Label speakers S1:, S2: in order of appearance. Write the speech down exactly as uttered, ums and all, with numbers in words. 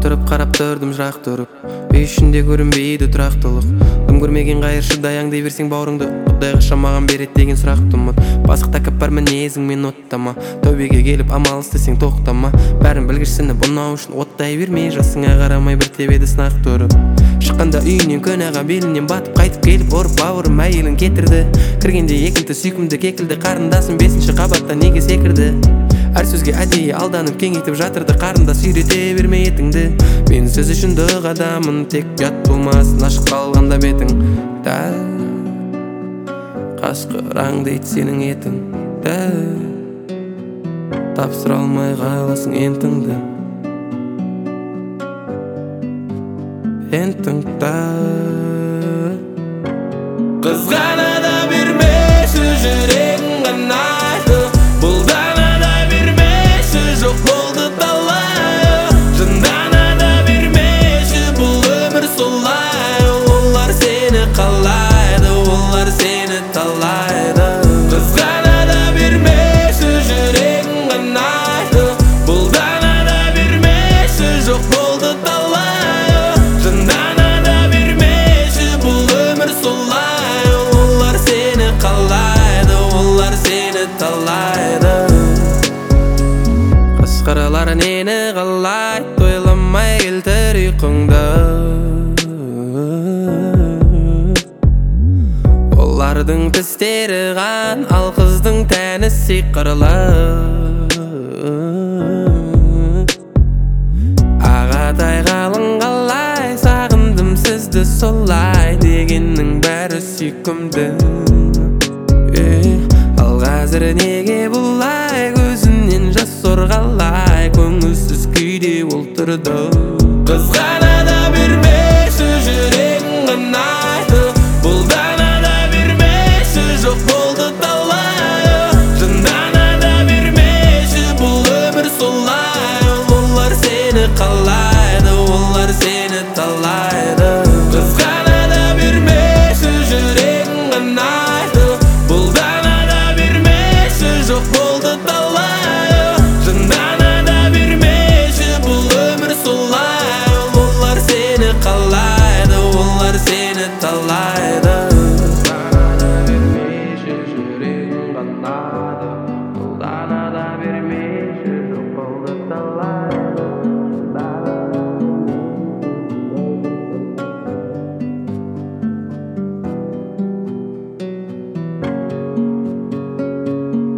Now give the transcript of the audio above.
S1: Отырып қарап тұрдым жырақ тұрып, үй ішінде көрінбейді тұрақтылық. Дым көрмеген қайыршы даяңдай берсең бауырыңды, Құдай қашан маған береді деген сұрақты ұмыт. Басық тәкаппар мінезің мен оттама, тәубеге келіп амал істесең тоқтама. Бәрін білгішсініп ұнау үшін оттай бермей, жасыңа қарамай бір тебеді сынақ тұрып. Шыққанда үйінен көнаға белінен батып, қайтып келіп ұрып бауырым әйелін кетірді. Кіргенде екінті сүйкімді кекілді, қарындасым бесінші қабатта неге секірді. Әр сөзге әдейі алданып кеңейтіп жатырды, қарындас үйрете берме етіңді. Мен сөз үшін дұқ адамын, тек ұят болмасын ашық қалғанда бетің. Дәл қашқыраң дейді сенің етің, дәл тапсыра алмай қаласың ентіңді. Ентіңді қызғана да бермеші жүрегің қанайды, бұлдана да бермеші жоқ болды талай, жындана да бермеші бұл өмір солай. Олар сені қалайды, олар сені талайды. Қызғана да бермеші жүрегің қанайды, бұлдана да бермеші жоқ болды талай, жындана да бермеші бұл өмір солай. Олар сені қалайды, олар сені талайды. Қашқаралар нені қалайды, ойламай келтір ұйқыңды. Олардың тістері қан, ал қыздың тәні сиқырлы. Ағатай қалың қалай, сағындым сізді солай, дегеннің бәрі сүйкімді. Ал қазір неге бұлай, көзінен жас сорғалай, көңілсіз күйде ол тұрды. Қызғана да бермеші жүрегің